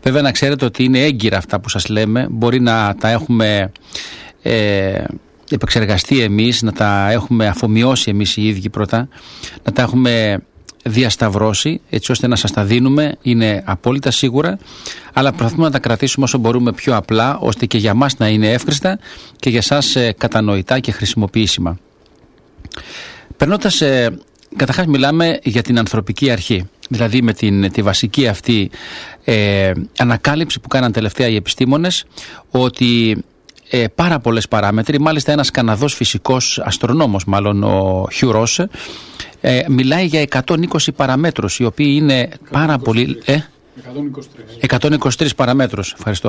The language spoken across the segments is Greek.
Βέβαια να ξέρετε ότι είναι έγκυρα αυτά που σας λέμε. Μπορεί να τα έχουμε επεξεργαστεί εμείς, να τα έχουμε αφομοιώσει εμείς οι ίδιοι πρώτα, να τα έχουμε διασταυρώσει έτσι ώστε να σας τα δίνουμε, είναι απόλυτα σίγουρα, αλλά προσπαθούμε να τα κρατήσουμε όσο μπορούμε πιο απλά, ώστε και για μας να είναι εύχριστα και για σας κατανοητά και χρησιμοποιήσιμα. Περνώντας, καταρχάς μιλάμε για την ανθρωπική αρχή, δηλαδή με τη βασική αυτή ανακάλυψη που κάναν τελευταία οι επιστήμονες, ότι πάρα πολλές παράμετροι, μάλιστα ένας Καναδός φυσικός αστρονόμος, μάλλον ο Hugh Ross, μιλάει για 120 παραμέτρους, οι οποίοι είναι πάρα πολύ... 123 παραμέτρους, ευχαριστώ.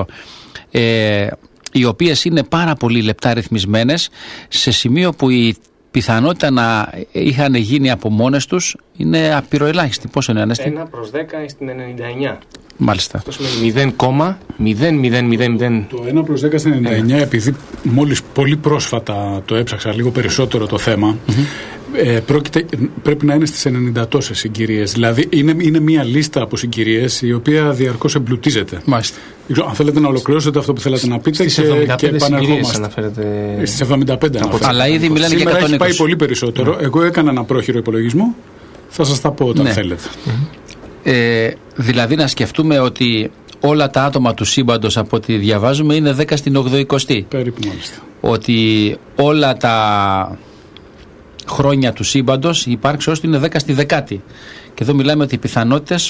Οι οποίες είναι πάρα πολύ λεπτά ρυθμισμένες, σε σημείο που η πιθανότητα να είχαν γίνει από μόνες τους είναι απειροελάχιστη. Πόσο είναι, Ανέστη? 1/10 στην 99. Μάλιστα. Αυτό σημαίνει 0,0000. Το 1/10 στην 99, επειδή μόλις πολύ πρόσφατα το έψαξα λίγο περισσότερο το θέμα, πρέπει να είναι στις 90 τόσες συγκυρίες. Δηλαδή είναι μια λίστα από συγκυρίες η οποία διαρκώς εμπλουτίζεται. Μάλιστα. Αν θέλετε να ολοκληρώσετε αυτό που θέλετε να πείτε, και επαναρχόμαστε. Στις 75 αναφέρετε. Αλλά ήδη μιλάνε για 120. Σήμερα έχει πάει πολύ περισσότερο. Εγώ έκανα ένα πρόχειρο υπολογισμό. Θα σας τα πω όταν θέλετε. Δηλαδή να σκεφτούμε ότι όλα τα άτομα του σύμπαντος, από ό,τι διαβάζουμε, είναι 10 στην 80η. Περίπου, μάλιστα. Ότι όλα τα χρόνια του σύμπαντος, η υπάρξεώς του είναι 10 στη 10η. Και εδώ μιλάμε ότι οι πιθανότητες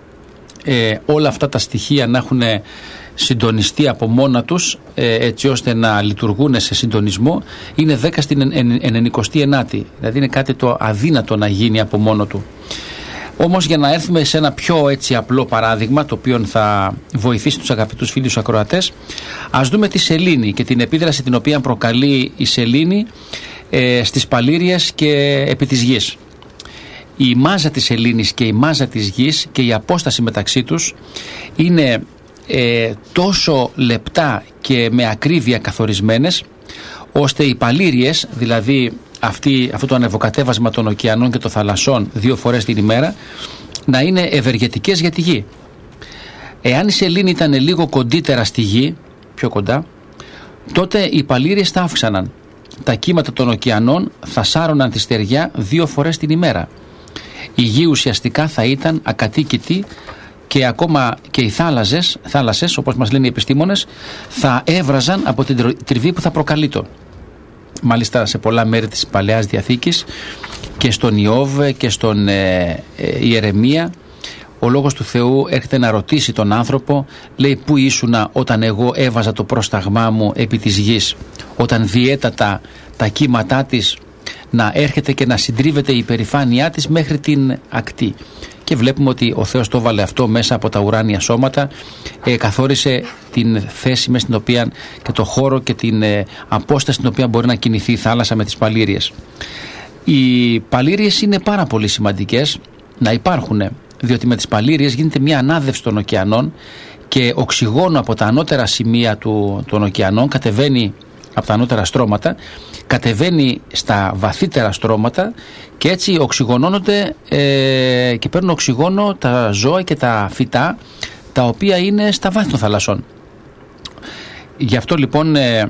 όλα αυτά τα στοιχεία να έχουν συντονιστεί από μόνα τους, έτσι ώστε να λειτουργούν σε συντονισμό, είναι 10 στην 99η. Δηλαδή είναι κάτι το αδύνατο να γίνει από μόνο του. Όμως, για να έρθουμε σε ένα πιο έτσι απλό παράδειγμα, το οποίο θα βοηθήσει τους αγαπητούς φίλους ακροατές, ας δούμε τη σελήνη και την επίδραση την οποία προκαλεί η σελήνη στις παλήριες και επί της γης. Η μάζα της σελήνης και η μάζα της γης και η απόσταση μεταξύ τους είναι τόσο λεπτά και με ακρίβεια καθορισμένες, ώστε οι παλήριες, δηλαδή αυτό το ανεβοκατέβασμα των ωκεανών και των θαλασσών 2 φορές την ημέρα, να είναι ευεργετικές για τη γη. Εάν η σελήνη ήταν λίγο κοντύτερα στη γη, πιο κοντά, τότε οι παλήριες θα αύξαναν. Τα κύματα των ωκεανών θα σάρωναν τη στεριά 2 φορές την ημέρα. Η γη ουσιαστικά θα ήταν ακατοίκητη και ακόμα και οι θάλασσες, όπως μας λένε οι επιστήμονες, θα έβραζαν από την τριβή που θα προκαλεί το. Μάλιστα σε πολλά μέρη της Παλαιάς Διαθήκης και στον Ιώβ και στον Ιερεμία, ο Λόγος του Θεού έρχεται να ρωτήσει τον άνθρωπο, λέει, πού ήσουνα όταν εγώ έβαζα το πρόσταγμά μου επί της γης, όταν διέτατα τα κύματά της να έρχεται και να συντρίβεται η υπερηφάνειά της μέχρι την ακτή. Και βλέπουμε ότι ο Θεός το έβαλε αυτό μέσα από τα ουράνια σώματα, καθόρισε την θέση μέσα στην οποία και το χώρο και την απόσταση στην οποία μπορεί να κινηθεί η θάλασσα με τις παλήριες. Οι παλήριες είναι πάρα πολύ σημαντικές να υπάρχουν, διότι με τις παλήριες γίνεται μια ανάδευση των ωκεανών και οξυγόνο από τα ανώτερα σημεία των ωκεανών κατεβαίνει από τα ανώτερα στρώματα, κατεβαίνει στα βαθύτερα στρώματα και έτσι οξυγονώνονται και παίρνουν οξυγόνο τα ζώα και τα φυτά τα οποία είναι στα βάθη των θαλασσών. Γι' αυτό λοιπόν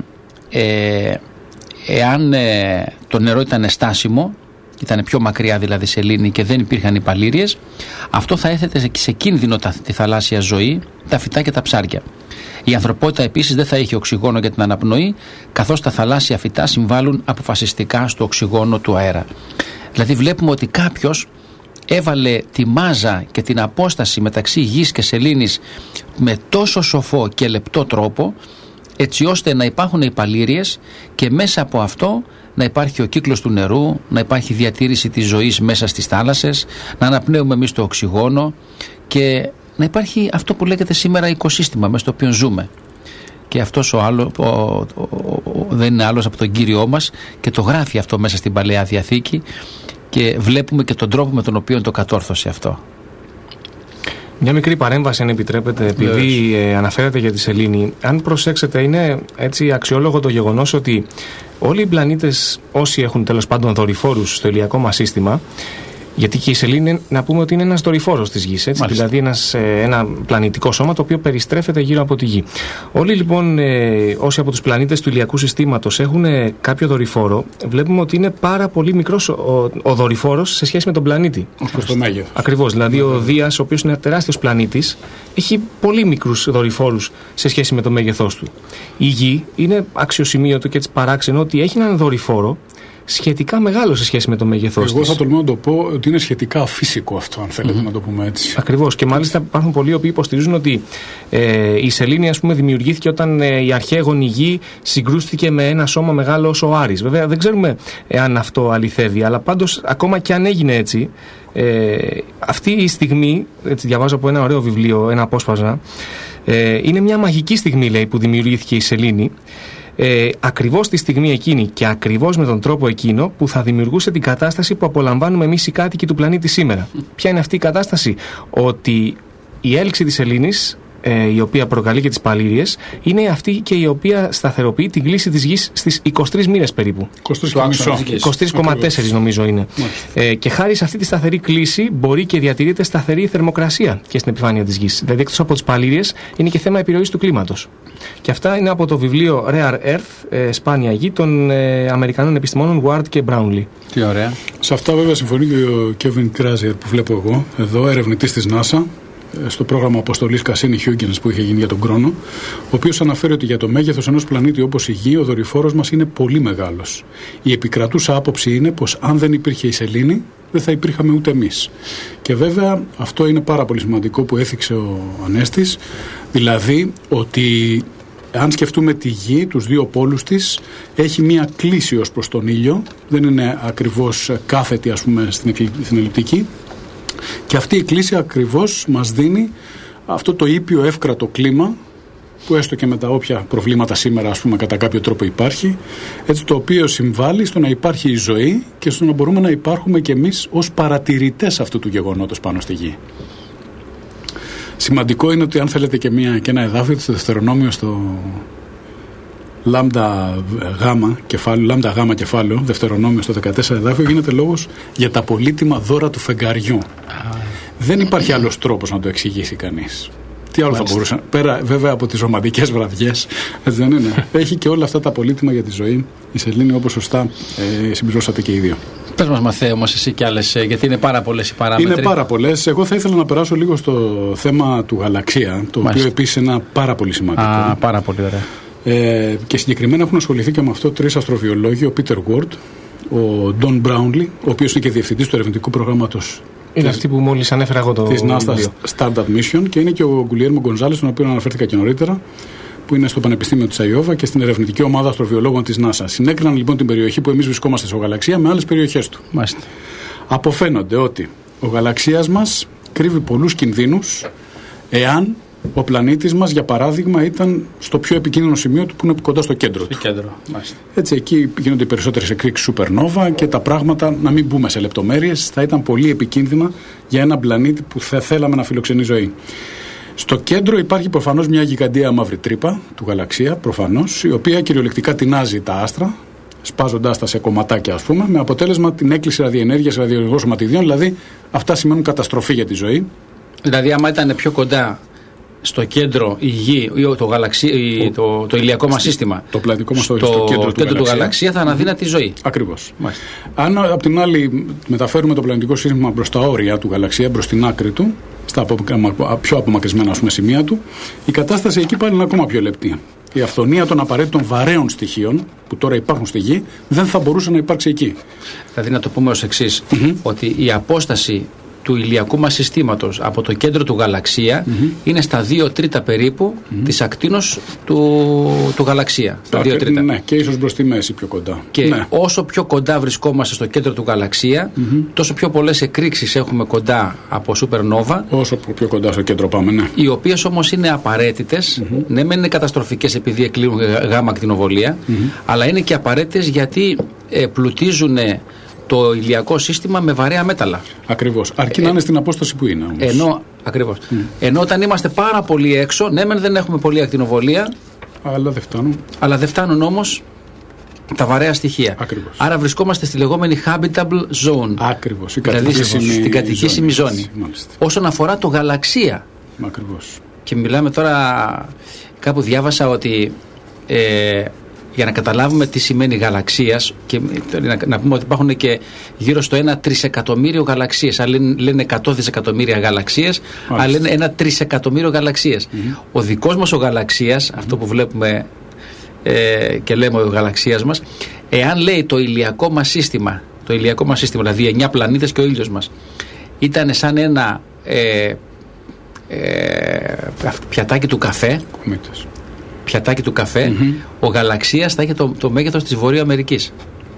εάν το νερό ήταν στάσιμο, ήταν πιο μακριά δηλαδή σελήνη και δεν υπήρχαν οι παλήριες, αυτό θα έθετε σε κίνδυνο τη θαλάσσια ζωή, τα φυτά και τα ψάρια. Η ανθρωπότητα επίσης δεν θα είχε οξυγόνο για την αναπνοή, καθώς τα θαλάσσια φυτά συμβάλλουν αποφασιστικά στο οξυγόνο του αέρα. Δηλαδή βλέπουμε ότι κάποιος έβαλε τη μάζα και την απόσταση μεταξύ γης και σελήνης με τόσο σοφό και λεπτό τρόπο, έτσι ώστε να υπάρχουν οι παλήριες και μέσα από αυτό να υπάρχει ο κύκλος του νερού, να υπάρχει διατήρηση της ζωής μέσα στις θάλασσες, να αναπνέουμε εμείς το οξυγόνο και να υπάρχει αυτό που λέγεται σήμερα οικοσύστημα μέσα στο οποίο ζούμε. Και αυτός δεν είναι άλλος από τον Κύριό μας και το γράφει αυτό μέσα στην Παλαιά Διαθήκη και βλέπουμε και τον τρόπο με τον οποίο το κατόρθωσε αυτό. Μια μικρή παρέμβαση, αν επιτρέπετε, επειδή αναφέρατε για τη σελήνη. Αν προσέξετε, είναι έτσι αξιόλογο το γεγονός ότι όλοι οι πλανήτες, όσοι έχουν τέλος πάντων δορυφόρους στο ηλιακό μας σύστημα, Γιατί και η σελήνη, να πούμε ότι είναι ένας δορυφόρος της Γης. Έτσι, δηλαδή ένα πλανητικό σώμα το οποίο περιστρέφεται γύρω από τη Γη. Όλοι λοιπόν όσοι από τους πλανήτες του ηλιακού συστήματος έχουν κάποιο δορυφόρο, βλέπουμε ότι είναι πάρα πολύ μικρός ο δορυφόρος σε σχέση με τον πλανήτη. Στο μέγεθος. Ακριβώς. Δηλαδή ο Δίας, ο οποίος είναι ένα τεράστιος πλανήτης, έχει πολύ μικρούς δορυφόρους σε σχέση με το μέγεθός του. Η Γη είναι αξιοσημείωτο και έτσι παράξενο ότι έχει έναν δορυφόρο σχετικά μεγάλο σε σχέση με το μέγεθός της. Εγώ θα τολμώ να το πω ότι είναι σχετικά αφύσικο αυτό, αν θέλετε να το πούμε έτσι. Ακριβώς. Και μάλιστα υπάρχουν πολλοί οι οποίοι υποστηρίζουν ότι η σελήνη, ας πούμε, δημιουργήθηκε όταν η αρχαίγονη Γη συγκρούστηκε με ένα σώμα μεγάλο ως ο Άρης. Βέβαια δεν ξέρουμε αν αυτό αληθεύει, αλλά πάντως ακόμα και αν έγινε έτσι, αυτή η στιγμή, έτσι διαβάζω από ένα ωραίο βιβλίο, ένα απόσπασμα, είναι μια μαγική στιγμή, λέει, που δημιουργήθηκε η σελήνη. Ακριβώς τη στιγμή εκείνη και ακριβώς με τον τρόπο εκείνο που θα δημιουργούσε την κατάσταση που απολαμβάνουμε εμείς οι κάτοικοι του πλανήτη σήμερα. Ποια είναι αυτή η κατάσταση? Ότι η έλξη της σελήνης, η οποία προκαλεί και τις παλήριες, είναι αυτή και η οποία σταθεροποιεί την κλίση της Γης στις 23 μοίρες περίπου. 23,4 νομίζω είναι. Και χάρη σε αυτή τη σταθερή κλίση μπορεί και διατηρείται σταθερή θερμοκρασία και στην επιφάνεια της Γης. Δηλαδή εκτός από τις παλήριες είναι και θέμα επιρροής του κλίματος. Και αυτά είναι από το βιβλίο Rare Earth, σπάνια γη, των Αμερικανών επιστημόνων Ward και Brownlee. Τι ωραία. Σε αυτά βέβαια συμφωνεί και ο Kevin Krazier που βλέπω εγώ εδώ, ερευνητής της NASA, στο πρόγραμμα αποστολής Cassini-Huygens που είχε γίνει για τον χρόνο, ο οποίος αναφέρει ότι για το μέγεθος ενός πλανήτη όπως η Γη, ο δορυφόρος μας είναι πολύ μεγάλος. Η επικρατούσα άποψη είναι πως αν δεν υπήρχε η σελήνη, δεν θα υπήρχαμε ούτε εμείς. Και βέβαια αυτό είναι πάρα πολύ σημαντικό που έθιξε ο Ανέστης, δηλαδή ότι αν σκεφτούμε τη Γη, τους δύο πόλους της, έχει μία κλίση ως προς τον ήλιο, δεν είναι ακριβώς κάθετη, ας πούμε, στην ελλειπτική. Και αυτή η κλίση ακριβώς μας δίνει αυτό το ήπιο εύκρατο κλίμα που έστω και με τα όποια προβλήματα σήμερα, ας πούμε, κατά κάποιο τρόπο υπάρχει, έτσι, το οποίο συμβάλλει στο να υπάρχει η ζωή και στο να μπορούμε να υπάρχουμε κι εμείς ως παρατηρητές αυτού του γεγονότος πάνω στη Γη. Σημαντικό είναι ότι αν θέλετε και ένα εδάφιο στο Δευτερονόμιο, στο λάμδα γάμα κεφάλαιο, Δευτερονόμιο στο 14 εδάφιο, γίνεται λόγος για τα πολύτιμα δώρα του φεγγαριού. Δεν υπάρχει άλλος τρόπος να το εξηγήσει κανείς. Τι άλλο θα μπορούσε, πέρα βέβαια από τις ρομαντικές βραδιές, έτσι δεν είναι? Έχει και όλα αυτά τα πολύτιμα για τη ζωή η σελήνη, όπως σωστά συμπληρώσατε και οι δύο. Πες μας, Μαθαίο, όμως εσύ κι άλλες, γιατί είναι πάρα πολλές οι παράμετροι. Είναι πάρα πολλές. Εγώ θα ήθελα να περάσω λίγο στο θέμα του γαλαξία, το οποίο επίσης είναι πάρα πολύ σημαντικό. Πάρα πολύ ωραία. Και συγκεκριμένα έχουν ασχοληθεί και με αυτό 3 αστροβιολόγοι, ο Peter Ward, ο Don Brownlee, ο οποίος είναι και διευθυντής του ερευνητικού προγράμματος. Είναι αυτή που μόλις ανέφερα εγώ της NASA Stardust Mission, και είναι και ο Γκουλιέρμο Γκονζάλες, τον οποίο αναφέρθηκα και νωρίτερα, που είναι στο Πανεπιστήμιο της Αϊόβα και στην ερευνητική ομάδα αστροβιολόγων της NASA. Συνέκριναν λοιπόν την περιοχή που εμείς βρισκόμαστε στο γαλαξία με άλλες περιοχές του. Μάλιστα. Αποφαίνονται ότι ο γαλαξίας μας κρύβει πολλούς κινδύνους εάν ο πλανήτης μας, για παράδειγμα, ήταν στο πιο επικίνδυνο σημείο του, που είναι κοντά στο κέντρο του. Έτσι, εκεί γίνονται οι περισσότερες εκρήξεις σούπερνόβα και τα πράγματα, να μην μπούμε σε λεπτομέρειες, θα ήταν πολύ επικίνδυνα για έναν πλανήτη που θα θέλαμε να φιλοξενεί ζωή. Στο κέντρο υπάρχει προφανώς μια γιγαντία μαύρη τρύπα του γαλαξία, προφανώς, η οποία κυριολεκτικά τεινάζει τα άστρα, σπάζοντάς τα σε κομματάκια, ας πούμε, με αποτέλεσμα την έκκληση ραδιενέργειας ραδιενεργών σωματιδίων, δηλαδή αυτά σημαίνουν καταστροφή για τη ζωή. Δηλαδή, άμα ήταν πιο κοντά στο κέντρο η Γη ή το ηλιακό μας σύστημα, το πλανητικό μας στο κέντρο του γαλαξία, θα αναδύναται τη ζωή. Ακριβώς. Αν απ' την άλλη μεταφέρουμε το πλανητικό σύστημα προς τα όρια του γαλαξία, προς την άκρη του, στα πιο απομακρυσμένα, ας πούμε, σημεία του, η κατάσταση εκεί πάλι είναι ακόμα πιο λεπτή. Η αυθονία των απαραίτητων βαρέων στοιχείων που τώρα υπάρχουν στη Γη δεν θα μπορούσε να υπάρξει εκεί. Δηλαδή, να το πούμε ως εξής, ότι η απόσταση του ηλιακού μας συστήματος από το κέντρο του γαλαξία είναι στα 2/3 περίπου της ακτίνος του γαλαξία. Στα 2/3. Ναι, και ίσως προς τη μέση πιο κοντά. Και όσο πιο κοντά βρισκόμαστε στο κέντρο του γαλαξία, τόσο πιο πολλές εκρήξεις έχουμε κοντά από σούπερνόβα. Όσο πιο κοντά στο κέντρο πάμε, ναι. Οι οποίες όμως είναι απαραίτητες. Ναι, μεν είναι καταστροφικές επειδή εκλείουν γάμα ακτινοβολία, αλλά είναι και απαραίτητες γιατί πλουτίζουν το ηλιακό σύστημα με βαρέα μέταλλα. Ακριβώς. Αρκεί να είναι στην απόσταση που είναι όμως. Ακριβώς. Ενώ όταν είμαστε πάρα πολύ έξω, ναι, μεν δεν έχουμε πολλή ακτινοβολία. Αλλά δεν φτάνουν όμως τα βαρέα στοιχεία. Ακριβώς. Άρα βρισκόμαστε στη λεγόμενη habitable zone. Ακριβώς. Δηλαδή στην κατοικήσιμη ζώνη. Όσον αφορά το γαλαξία. Ακριβώς. Και μιλάμε τώρα, κάπου διάβασα ότι για να καταλάβουμε τι σημαίνει γαλαξίας, και να πούμε ότι υπάρχουν και γύρω στο 1 τρισεκατομμύριο γαλαξίες. Άλλοι λένε 100 δισεκατομμύρια γαλαξίες, άλλοι λένε 1 τρισεκατομμύριο γαλαξίες. Ο δικός μας ο γαλαξίας, αυτό που βλέπουμε και λέμε ο γαλαξίας μας, εάν λέει το ηλιακό μας σύστημα, δηλαδή 9 πλανήτες και ο ήλιος μας, ήταν σαν ένα πιατάκι του καφέ, ο γαλαξίας θα είχε το μέγεθος της Βορείου Αμερικής.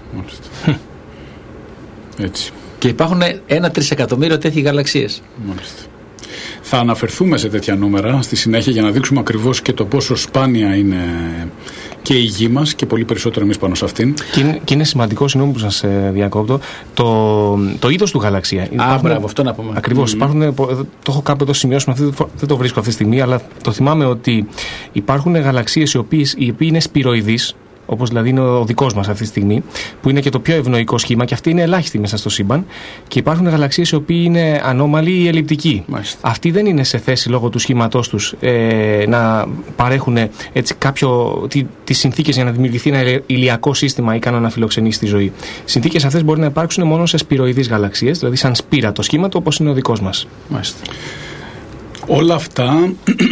Έτσι. Και υπάρχουν 1 τρισεκατομμύριο τέτοιοι γαλαξίες. Μάλιστα. Θα αναφερθούμε σε τέτοια νούμερα στη συνέχεια για να δείξουμε ακριβώς και το πόσο σπάνια είναι και η γη μας και πολύ περισσότερο εμείς πάνω σε αυτήν. Και είναι σημαντικό, συγγνώμη που σας διακόπτω, το είδος του γαλαξία. Μπράβο, αυτό να πούμε. Ακριβώς. Το έχω κάπου εδώ σημειώσουμε, δεν το βρίσκω αυτή τη στιγμή, αλλά το θυμάμαι ότι υπάρχουν γαλαξίες οι οποίες είναι σπυροειδείς, όπως δηλαδή είναι ο δικός μας αυτή τη στιγμή, που είναι και το πιο ευνοϊκό σχήμα, και αυτή είναι ελάχιστη μέσα στο σύμπαν. Και υπάρχουν γαλαξίες οι οποίοι είναι ανώμαλοι ή ελλειπτικοί. Μάλιστα. Αυτοί δεν είναι σε θέση λόγω του σχήματός τους να παρέχουν έτσι τις συνθήκες για να δημιουργηθεί ένα ηλιακό σύστημα ικανό να φιλοξενήσει τη ζωή. Συνθήκες αυτές μπορεί να υπάρξουν μόνο σε σπυροειδείς γαλαξίες, δηλαδή σαν σπήρα το σχήμα του, όπως είναι ο δικός μας. Μάλιστα. Όλα αυτά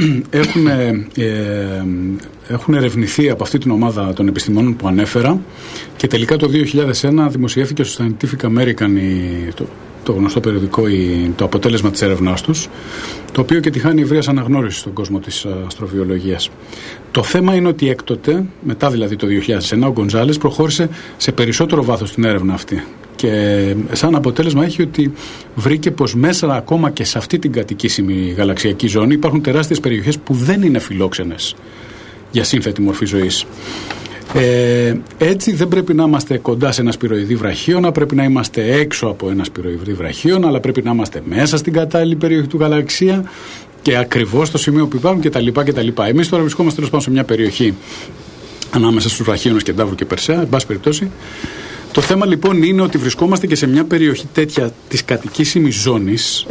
έχουν ερευνηθεί από αυτή την ομάδα των επιστημόνων που ανέφερα, και τελικά το 2001 δημοσιεύθηκε στο Scientific American το γνωστό περιοδικό το αποτέλεσμα της έρευνάς τους, το οποίο και τη χάνει ευρείας αναγνώριση στον κόσμο της αστροβιολογίας. Το θέμα είναι ότι έκτοτε, μετά δηλαδή το 2001, ο Γκονζάλες προχώρησε σε περισσότερο βάθος στην έρευνα αυτή. Και σαν αποτέλεσμα έχει ότι βρήκε πως μέσα ακόμα και σε αυτή την κατοικήσιμη γαλαξιακή ζώνη υπάρχουν τεράστιες περιοχές που δεν είναι φιλόξενες για σύνθετη μορφή ζωής. Έτσι δεν πρέπει να είμαστε κοντά σε ένα σπυροειδή βραχίωνα, πρέπει να είμαστε έξω από ένα σπυροειδή βραχίωνα, αλλά πρέπει να είμαστε μέσα στην κατάλληλη περιοχή του γαλαξία και ακριβώς στο σημείο που υπάρχουν κτλ. Εμείς τώρα βρισκόμαστε τέλος πάντων σε μια περιοχή ανάμεσα στους βραχίωνες Κεντάβρου και Περσέα, εν πάση περιπτώσει. Το θέμα λοιπόν είναι ότι βρισκόμαστε και σε μια περιοχή τέτοια της κατοικήσιμης ζώνης,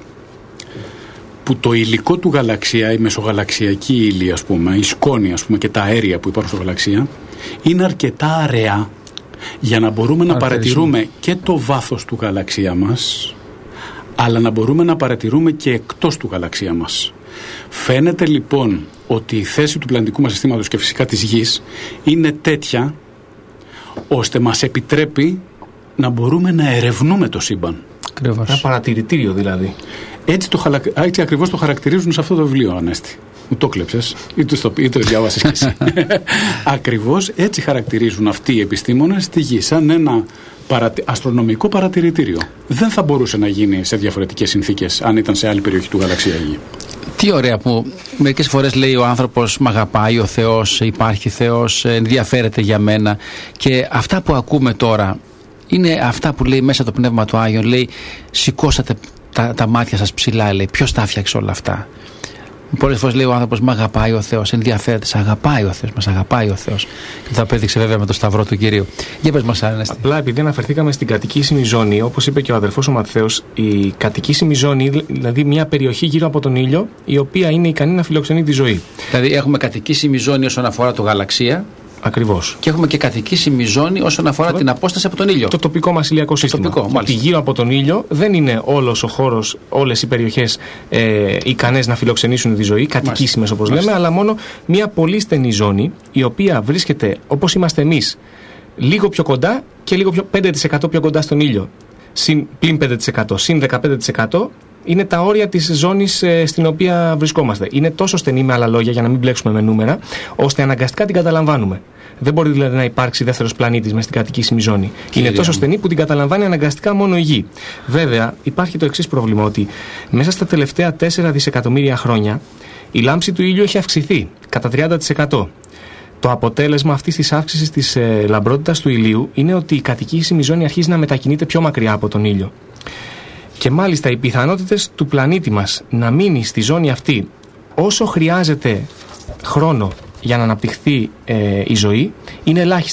που το υλικό του γαλαξία, η μεσογαλαξιακή ύλη, ας πούμε, η σκόνη, ας πούμε, και τα αέρια που υπάρχουν στο γαλαξία είναι αρκετά αραιά για να μπορούμε να παρατηρούμε και το βάθος του γαλαξία μας, αλλά να μπορούμε να παρατηρούμε και εκτός του γαλαξία μας. Φαίνεται λοιπόν ότι η θέση του πλανητικού μας συστήματος και φυσικά της Γης είναι τέτοια ώστε μας επιτρέπει να μπορούμε να ερευνούμε το σύμπαν. Ακριβώς. Ένα παρατηρητήριο δηλαδή. Έτσι ακριβώς το χαρακτηρίζουν σε αυτό το βιβλίο, Ανέστη. Μου το κλέψες ή το διάβασες κι εσύ. Ακριβώς έτσι χαρακτηρίζουν αυτοί οι επιστήμονες τη Γη, σαν ένα αστρονομικό παρατηρητήριο. Δεν θα μπορούσε να γίνει σε διαφορετικές συνθήκες αν ήταν σε άλλη περιοχή του γαλαξία η Γη. Τι ωραία που μερικές φορές λέει ο άνθρωπος «Μ' αγαπάει ο Θεός, υπάρχει Θεός, ενδιαφέρεται για μένα», και αυτά που ακούμε τώρα είναι αυτά που λέει μέσα το Πνεύμα του Άγιον. Λέει «Σηκώσατε τα μάτια σας ψηλά», λέει, ποιος τα έφτιαξε όλα αυτά. Πολλές φορές λέει ο άνθρωπος «Μ' αγαπάει ο Θεός, ενδιαφέρεται, σε αγαπάει ο Θεός, μας αγαπάει ο Θεός». Και το απέδειξε βέβαια με το Σταυρό του Κυρίου. Για πες μας, Ανέστη. Απλά επειδή αναφερθήκαμε στην κατοικήσιμη ζώνη, όπως είπε και ο αδερφός ο Ματθαίος, η κατοικήσιμη ζώνη, δηλαδή μια περιοχή γύρω από τον ήλιο, η οποία είναι ικανή να φιλοξενεί τη ζωή. Δηλαδή έχουμε κατοικήσιμη ζώνη όσον αφορά το γαλαξία. Ακριβώς. Και έχουμε και κατοικήσιμη ζώνη όσον αφορά την απόσταση από τον ήλιο. Το τοπικό μας ηλιακό σύστημα. Ότι γύρω από τον ήλιο δεν είναι όλος ο χώρος, όλες οι περιοχές ικανές να φιλοξενήσουν τη ζωή, κατοικήσιμες όπως λέμε, αλλά μόνο μια πολύ στενή ζώνη, η οποία βρίσκεται όπως είμαστε εμείς, λίγο πιο κοντά και λίγο πιο 5% πιο κοντά στον ήλιο. Πλην 5%, συν 15%. Είναι τα όρια της ζώνης στην οποία βρισκόμαστε. Είναι τόσο στενή, με άλλα λόγια, για να μην μπλέξουμε με νούμερα, ώστε αναγκαστικά την καταλαμβάνουμε. Δεν μπορεί δηλαδή να υπάρξει δεύτερος πλανήτης μέσα στην κατοικήσιμη ζώνη. Είναι τόσο στενή που την καταλαμβάνει αναγκαστικά μόνο η Γη. Βέβαια, υπάρχει το εξής πρόβλημα, ότι μέσα στα τελευταία 4 δισεκατομμύρια χρόνια η λάμψη του ήλιου έχει αυξηθεί κατά 30%. Το αποτέλεσμα αυτής της αύξησης της λαμπρότητας του ηλίου είναι ότι η κατοικήσιμη ζώνη αρχίζει να μετακινείται πιο μακριά από τον ήλιο. Και μάλιστα οι πιθανότητες του πλανήτη μας να μείνει στη ζώνη αυτή όσο χρειάζεται χρόνο για να αναπτυχθεί η ζωή είναι ελάχιστες.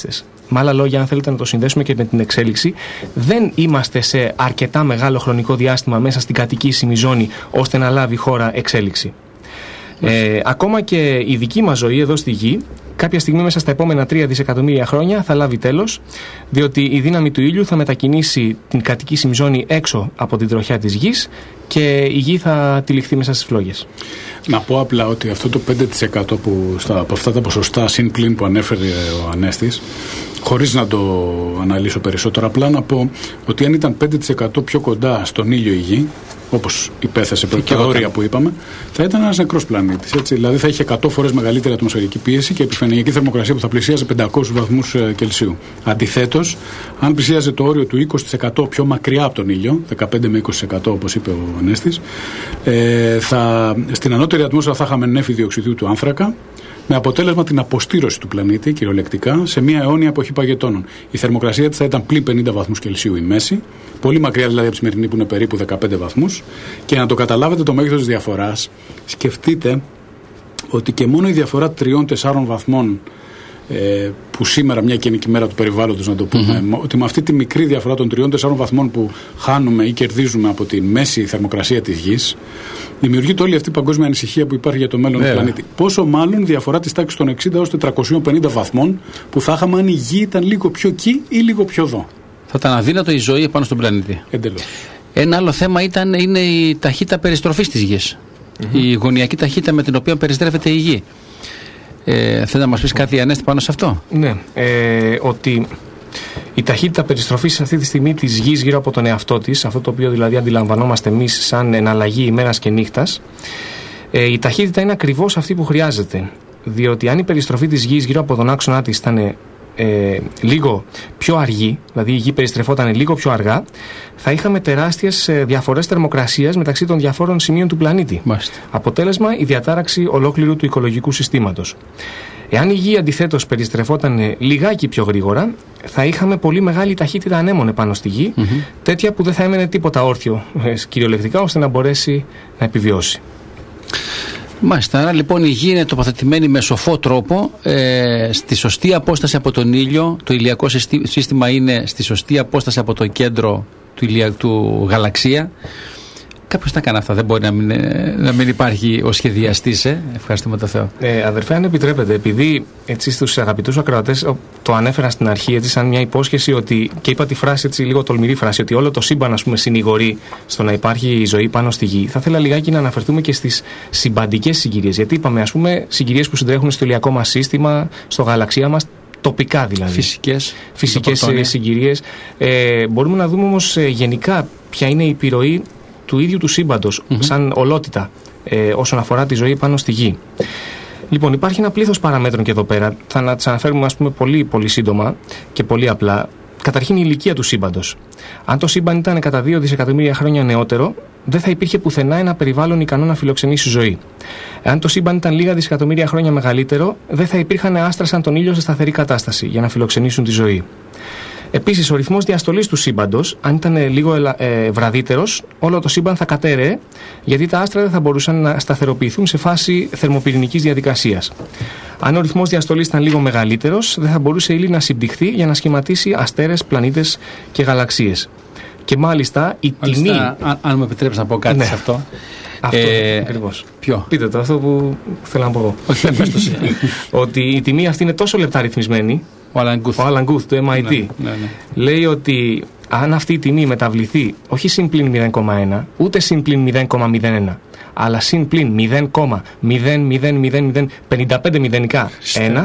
Με άλλα λόγια, αν θέλετε να το συνδέσουμε και με την εξέλιξη, δεν είμαστε σε αρκετά μεγάλο χρονικό διάστημα μέσα στην κατοικήσιμη ζώνη ώστε να λάβει χώρα εξέλιξη. Ακόμα και η δική μας ζωή εδώ στη γη, κάποια στιγμή μέσα στα επόμενα 3 δισεκατομμύρια χρόνια θα λάβει τέλος, διότι η δύναμη του ήλιου θα μετακινήσει την κατοικήσιμη ζώνη έξω από την τροχιά της γης και η γη θα τυλιχθεί μέσα στις φλόγες. Να πω απλά ότι αυτό το 5% από αυτά τα ποσοστά συν πλην που ανέφερε ο Ανέστης, χωρίς να το αναλύσω περισσότερο, απλά να πω ότι αν ήταν 5% πιο κοντά στον ήλιο η γη, όπως υπέθεσε τα όρια που είπαμε, θα ήταν ένας νεκρός πλανήτης. Έτσι. Δηλαδή θα είχε 100 φορές μεγαλύτερη ατμοσφαιρική πίεση και επιφανειακή θερμοκρασία που θα πλησίαζε 500 βαθμούς Κελσίου. Αντιθέτως, αν πλησίαζε το όριο του 20% πιο μακριά από τον ήλιο, 15 με 20% όπως είπε ο Ανέστης, στην ανώτερη ατμόσφαιρα θα είχαμε νέφη διοξιδίου του άνθρακα, με αποτέλεσμα την αποστήρωση του πλανήτη, κυριολεκτικά, σε μια αιώνια εποχή παγετώνων. Η θερμοκρασία της θα ήταν πλην 50 βαθμούς Κελσίου η μέση, πολύ μακριά δηλαδή από τη σημερινή που είναι περίπου 15 βαθμούς. Και να το καταλάβετε το μέγεθος της διαφοράς, σκεφτείτε ότι και μόνο η διαφορά 3-4 βαθμών, που σήμερα, μια και είναι και η μέρα του περιβάλλοντος, να το πούμε, ότι με αυτή τη μικρή διαφορά των 3-4 βαθμών που χάνουμε ή κερδίζουμε από τη μέση θερμοκρασία της γης, δημιουργείται όλη αυτή η παγκόσμια ανησυχία που υπάρχει για το μέλλον του πλανήτη. Πόσο μάλλον διαφορά της τάξης των 60 έως 450 βαθμών που θα είχαμε αν η γη ήταν λίγο πιο εκεί ή λίγο πιο εδώ. Θα ήταν αδύνατο η ζωή επάνω στον πλανήτη. Εντελώς. Ένα άλλο θέμα είναι η ταχύτητα περιστροφής της γης. Η γωνιακή ταχύτητα με την οποία περιστρέφεται η γη. Θέλει να μας πεις κάτι, Ανέστη, πάνω σε αυτό? Ναι, ότι η ταχύτητα περιστροφής αυτή τη στιγμή της γης γύρω από τον εαυτό της, αυτό το οποίο δηλαδή αντιλαμβανόμαστε εμείς σαν εναλλαγή ημέρας και νύχτας, η ταχύτητα είναι ακριβώς αυτή που χρειάζεται. Διότι αν η περιστροφή της γης γύρω από τον άξονα της ήταν λίγο πιο αργή, δηλαδή η γη περιστρεφόταν λίγο πιο αργά, θα είχαμε τεράστιες διαφορές θερμοκρασίας μεταξύ των διαφόρων σημείων του πλανήτη. Μάλιστα. Αποτέλεσμα, η διατάραξη ολόκληρου του οικολογικού συστήματος. Εάν η γη αντιθέτως περιστρεφόταν λιγάκι πιο γρήγορα, θα είχαμε πολύ μεγάλη ταχύτητα ανέμων επάνω στη γη, τέτοια που δεν θα έμενε τίποτα όρθιο κυριολεκτικά ώστε να μπορέσει να επιβιώσει. Μάλιστα, άρα λοιπόν η γη είναι τοποθετημένη με σοφό τρόπο στη σωστή απόσταση από τον ήλιο. Το ηλιακό σύστημα είναι στη σωστή απόσταση από το κέντρο του γαλαξία. Κάποιος τα κάνει αυτά, δεν μπορεί να μην υπάρχει ο σχεδιαστής. Ευχαριστούμε τον Θεό. Αδερφέ, αν επιτρέπετε, επειδή έτσι στους αγαπητούς ακροατές το ανέφερα στην αρχή έτσι, σαν μια υπόσχεση ότι, και είπα τη φράση έτσι, λίγο τολμηρή φράση, ότι όλο το σύμπαν ας πούμε, συνηγορεί στο να υπάρχει ζωή πάνω στη γη, θα ήθελα λιγάκι να αναφερθούμε και στις συμπαντικές συγκυρίες. Γιατί είπαμε, ας πούμε, συγκυρίες που συντρέχουν στο ηλιακό μας σύστημα, στο γαλαξία μας. Τοπικά δηλαδή. Φυσικές συγκυρίες. Μπορούμε να δούμε όμως γενικά ποια είναι η επιρροή του ίδιου του σύμπαντος, σαν ολότητα, όσον αφορά τη ζωή πάνω στη γη. Λοιπόν, υπάρχει ένα πλήθος παραμέτρων και εδώ πέρα. Θα τις αναφέρουμε ας πούμε, πολύ, πολύ σύντομα και πολύ απλά. Καταρχήν η ηλικία του σύμπαντος. Αν το σύμπαν ήταν κατά 2 δισεκατομμύρια χρόνια νεότερο, δεν θα υπήρχε πουθενά ένα περιβάλλον ικανό να φιλοξενήσει ζωή. Αν το σύμπαν ήταν λίγα δισεκατομμύρια χρόνια μεγαλύτερο, δεν θα υπήρχαν άστρα σαν τον ήλιο σε σταθερή κατάσταση για να φιλοξενήσουν τη ζωή. Επίσης, ο ρυθμός διαστολής του σύμπαντος, αν ήταν λίγο βραδύτερος, όλο το σύμπαν θα κατέρεε, γιατί τα άστρα δεν θα μπορούσαν να σταθεροποιηθούν σε φάση θερμοπυρηνικής διαδικασίας. Αν ο ρυθμός διαστολής ήταν λίγο μεγαλύτερος, δεν θα μπορούσε η ύλη να συμπτυχθεί για να σχηματίσει αστέρες, πλανήτες και γαλαξίες. Και μάλιστα η τιμή. Αν μου επιτρέψεις να πω κάτι σε αυτό. Αυτό ακριβώς. Ποιο? Πείτε το, αυτό που θέλω να πω εγώ. Όχι, δεν πες το εσύ. Ότι η τιμή αυτή είναι τόσο λεπτά ρυθμισμένη. Ο Alan Guth του MIT λέει ότι αν αυτή η τιμή μεταβληθεί όχι συν πλην 0,1 ούτε συν πλην 0,01 αλλά συν πλην 0,00055 μηδενικά 1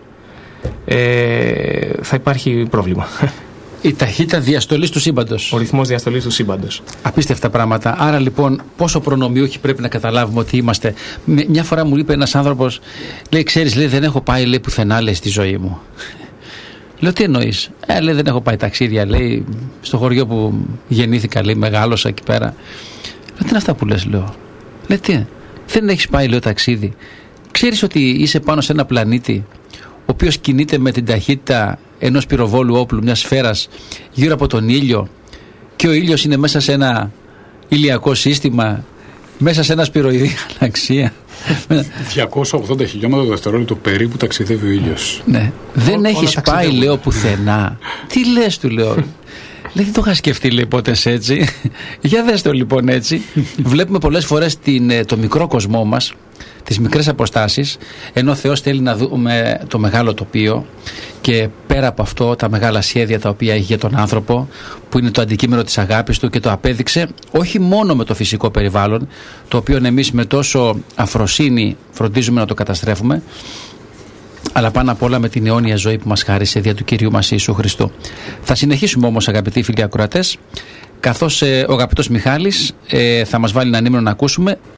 θα υπάρχει πρόβλημα. Η ταχύτητα διαστολής του σύμπαντος. Ο ρυθμός διαστολής του σύμπαντος. Απίστευτα πράγματα. Άρα λοιπόν, πόσο προνομιούχοι πρέπει να καταλάβουμε ότι είμαστε. Μια φορά μου είπε ένας άνθρωπος, λέει, ξέρεις, λέει, δεν έχω πάει λέει, πουθενά λέει, στη ζωή μου. Λέω, τι εννοείς? Λέει, δεν έχω πάει ταξίδια, λέει, στο χωριό που γεννήθηκα, λέει, μεγάλωσα εκεί πέρα. Λέω, τι είναι αυτά που λες, λέω. Λέει, τι, δεν έχεις πάει, λέω, ταξίδι. Ξέρεις ότι είσαι πάνω σε ένα πλανήτη ο οποίος κινείται με την ταχύτητα ενός πυροβόλου όπλου, μιας σφαίρας, γύρω από τον ήλιο, και ο ήλιος είναι μέσα σε ένα ηλιακό σύστημα μέσα σε ένα σπυροειδή γαλαξία. 280 χιλιόμετρα το δευτερόλεπτο περίπου ταξιδεύει ο ήλιος. Ναι. Δεν έχεις πάει, λέω, πουθενά. Τι λες, του λέω. Λέει, δεν το είχα σκεφτεί, λέει, ποτέ έτσι. Για δες το λοιπόν έτσι. Βλέπουμε πολλές φορές το μικρό κοσμό μας, τις μικρές αποστάσεις, ενώ ο Θεός θέλει να δούμε το μεγάλο τοπίο και πέρα από αυτό τα μεγάλα σχέδια τα οποία έχει για τον άνθρωπο, που είναι το αντικείμενο της αγάπης του, και το απέδειξε όχι μόνο με το φυσικό περιβάλλον, το οποίο εμείς με τόσο αφροσύνη φροντίζουμε να το καταστρέφουμε, αλλά πάνω απ' όλα με την αιώνια ζωή που μας χάρισε δια του Κυρίου μας Ιησού Χριστού. Θα συνεχίσουμε όμως, αγαπητοί φίλοι ακροατές, καθώς ο αγαπητός Μιχάλης θα μας βάλει ένα νήμερο να ακούσουμε.